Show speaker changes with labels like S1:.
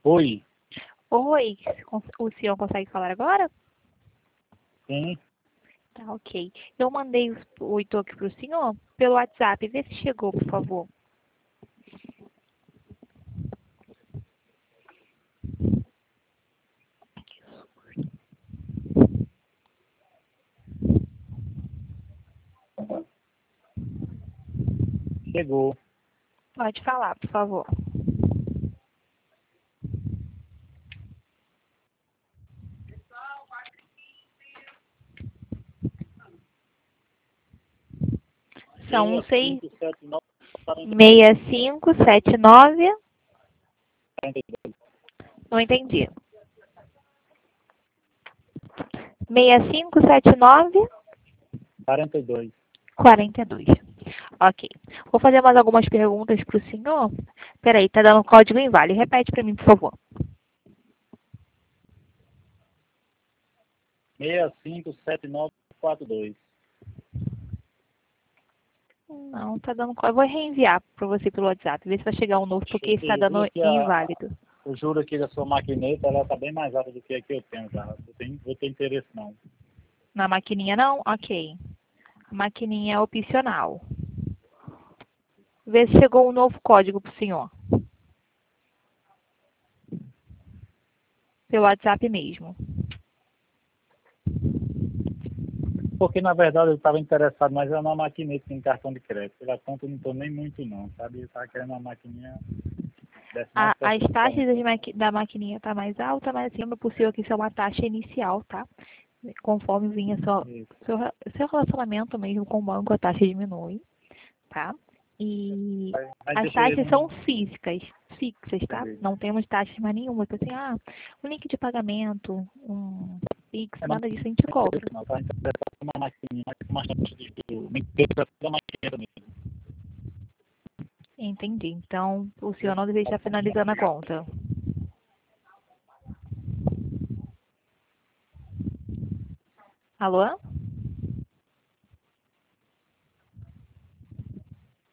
S1: Oi.
S2: Oi, o senhor consegue falar agora?
S1: Sim.
S2: Tá, ok. Eu mandei o e-toque para o senhor pelo WhatsApp. Vê se chegou, por favor.
S1: Chegou.
S2: Pode falar, por favor. São 6579. Não entendi. 6579
S1: 42.
S2: 42. Ok. Vou fazer mais algumas perguntas para o senhor. Peraí, tá dando código inválido. Repete para mim, por favor.
S1: 657942.
S2: Não, tá dando código. Eu vou reenviar para você pelo WhatsApp. Ver se vai chegar um novo, porque está dando inválido.
S1: O juro aqui da sua maquineta, ela tá bem mais alta do que a que eu tenho, tá? Vou ter interesse não.
S2: Na maquininha não? Ok. A maquininha é opcional. Vê se chegou um novo código para o senhor. Pelo WhatsApp mesmo.
S1: Porque na verdade eu estava interessado, mas é uma maquineta em cartão de crédito. Pela conta eu não tô nem muito não, sabe? Eu estava querendo uma maquininha dessa mais
S2: As
S1: perto.
S2: taxas da maquininha tá mais alta, mas assim, lembra por senhor que isso é uma taxa inicial, tá? Conforme vinha seu relacionamento mesmo com o banco, a taxa diminui, tá? E
S1: Mas
S2: as
S1: deixa eu
S2: taxas
S1: ver.
S2: são fixas, tá? Não temos taxas mais nenhuma. Tipo assim, um link de pagamento, um fixo, nada disso a gente cobra.
S1: Não, tá interessado em uma maquininha, mais taxa de juros. Me interessa da maquineta mesmo.
S2: Entendi. Então, o senhor não deveria estar finalizando a conta. Alô?